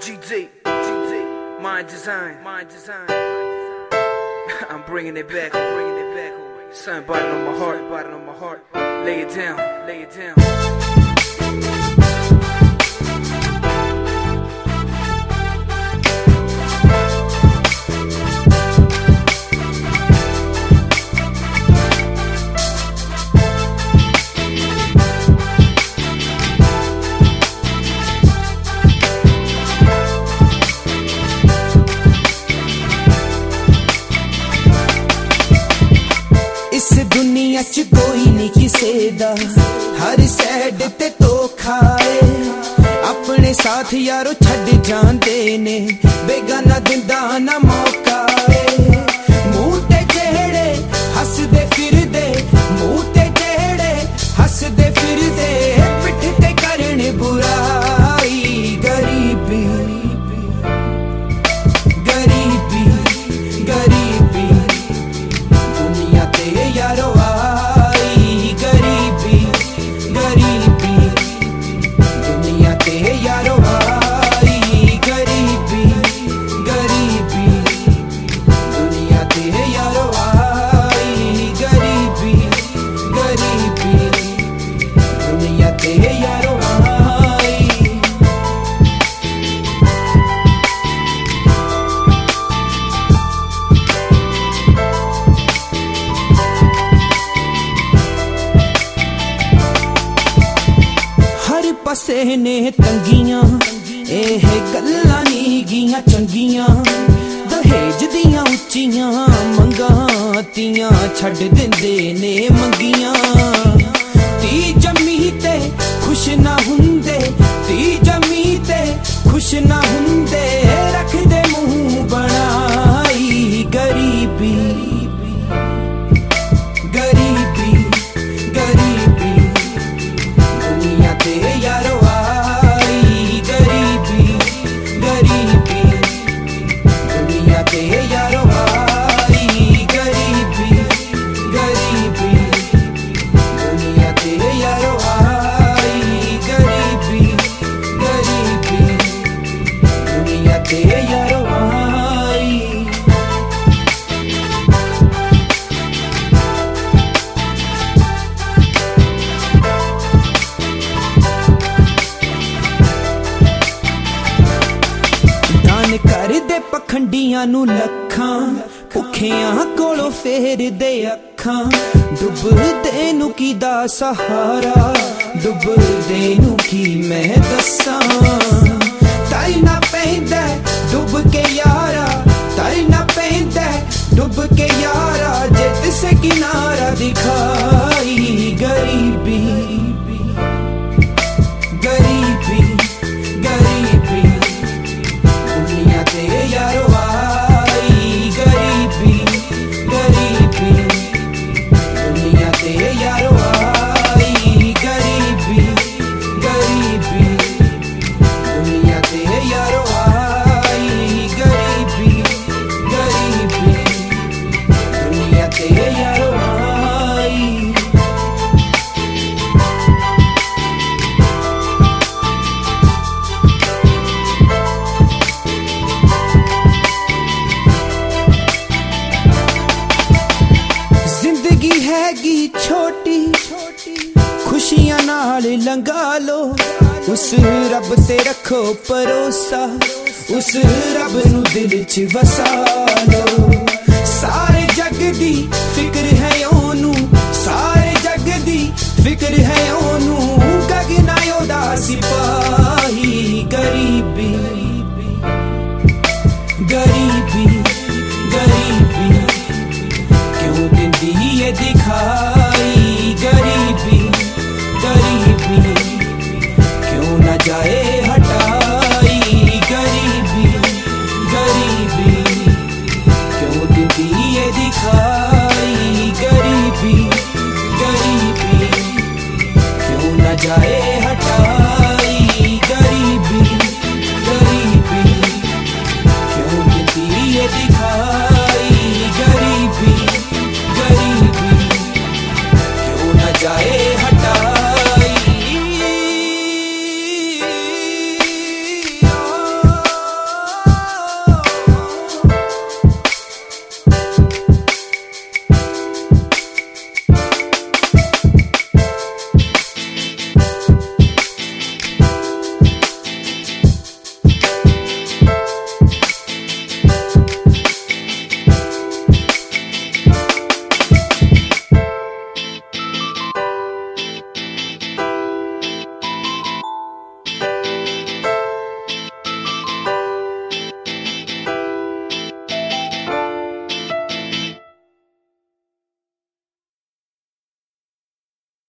GD, mind design. I'm bringing it back. Something biting on my heart. Lay it down. इस दुनिया च कोई नहीं किसे दा, हर सैड ते धोखा है। अपने साथ यारो छड़ जांदे ने, बेगाना दिंदा ना मौका है। मुंह ते जेड़े हसदे फिरदे, मुंह ते जेड़े हसदे फिरदे, पिठ ते करने बुराई। गरीबी गरीबी गरीबी दुनिया ते यारो आई। गरीबी गरीबी दुनिया ते यारो आई। गरीबी गरीबी दुनिया ते यारो आई। गरीबी गरीबी दुनिया ते यारो आई। पसे ने तंगियां, एह गल्लां नी गियां चंगियां। दहेज दियां उच्चियां मंगां, तियां छड़ दिंदे ने मंगियां। ती जमी ते खुश ना हुंदे, ती जमी ते खुश ना हुंदे, रखदे मुंह बनाई। गरीबी गरीबी गरीबी दुनिया ते यारो आई। गरीबी गरीबी दुनिया ते यारो आई। गरीबी गरीबी दुनिया ते यारो आई। गरीबी गरीबी दुनिया ते यारो आई। कर दे पखंडियां नू लखां, भुखियां कोलों फेर दे अखां। डुबदे नू की दा सहारा, डुबदे नू की मैं दसां। ताई ना पैंदा डुब के यारा, ताई ना पैंदा डुब के यारा, जे तिसे किनारा दिखाई। गरीबी गरीबी गरीबी दुनिया ते यारो आई। गरीबी गरीबी दुनिया ते यारो आई। गरीबी गरीबी दुनिया ते यारो आई। गरीबी गरीबी दुनिया ते यारो आई। हैगी छोटी खुशियां नाल लंघा लो, उस रब ते रखो भरोसा, उस रब नू दिल च वसा लो। सारे जग दी फिक्र है ओनू, सारे जग दी फिक्र है ओनू।